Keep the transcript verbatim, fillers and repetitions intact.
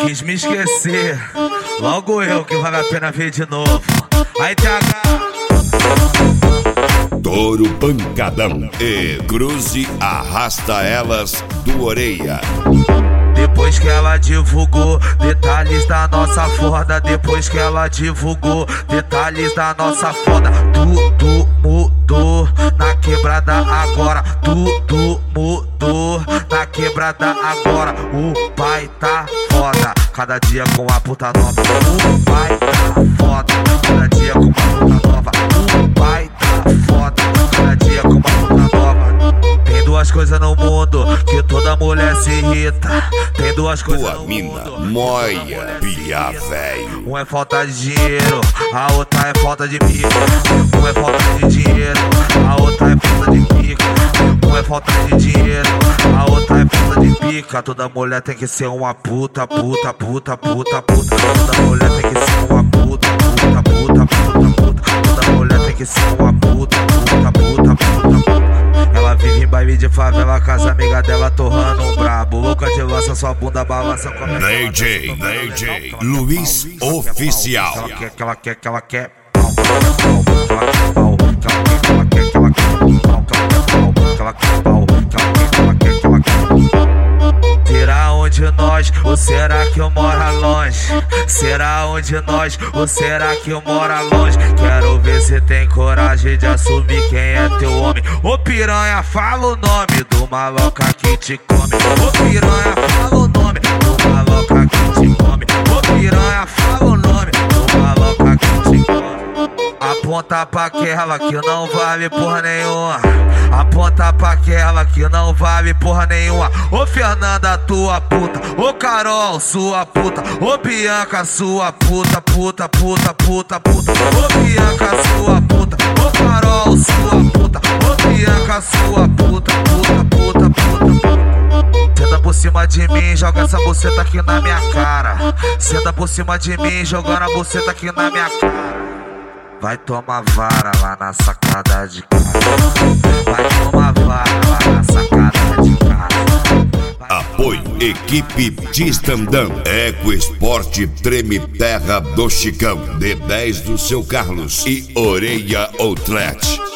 Quis me esquecer, logo eu que vale a pena ver de novo. Aí T H Touro pancadão e Cruze arrasta elas do Orelha. Depois que ela divulgou detalhes da nossa foda, depois que ela divulgou detalhes da nossa foda, tudo mudou na quebrada agora, tudo mudou na quebrada agora. O pai tá foda, cada dia com a puta nova. O pai tá foda, cada dia com uma puta nova. O pai tá foda, cada dia com uma puta nova. Tem duas coisas no mundo que toda mulher se irrita. Tem duas coisas Tua no mina, mundo. moia, pia velho. Um é falta de dinheiro, a outra é falta de pica. Um é falta de dinheiro, a outra é falta de pica. Um é falta de dinheiro, a outra é falta de pica. Toda mulher tem que ser uma puta, puta, puta, puta, puta. Toda mulher tem que ser uma puta, puta, puta, puta, puta. Toda mulher tem que ser uma puta, puta, puta, puta, puta. Ela vive em baile de favela com as amigas dela torrando um brabo. Louca de lança, sua bunda balança como é D J, D J Luiz Oficial. Ela quer, que ela quer, que ela quer pau, que ela quer pau, que ela quer, que ela quer pau, que ela quer pau, que ela quer, que ela quer, que ela quer. Será onde nós, ou será que eu moro longe? Será onde nós, ou será que eu moro longe? Quero ver se tem coragem de assumir quem é teu homem. Ô piranha, fala o nome do maloca que te come. Ô piranha, fala o nome do maloca que te come. Ô piranha, fala o nome do maloca que te come. Aponta pra aquela que não vale porra nenhuma. Aponta pra aquela que não vale porra nenhuma. Ô Fernanda, tua puta. Ô Carol, sua puta. Ô Bianca, sua puta, puta, puta, puta, puta. Ô Bianca, sua puta. Ô Carol, sua puta. Ô Bianca, sua puta, puta, puta, puta, puta. Senta por cima de mim, joga essa buceta aqui na minha cara. Senta por cima de mim, jogando a buceta aqui na minha cara. Vai tomar vara lá na sacada de casa. Vai tomar vara lá na sacada de casa. Apoio equipe de stand-up Eco Esporte Treme Terra do Chicão, D dez do seu Carlos e Orelha Outlet.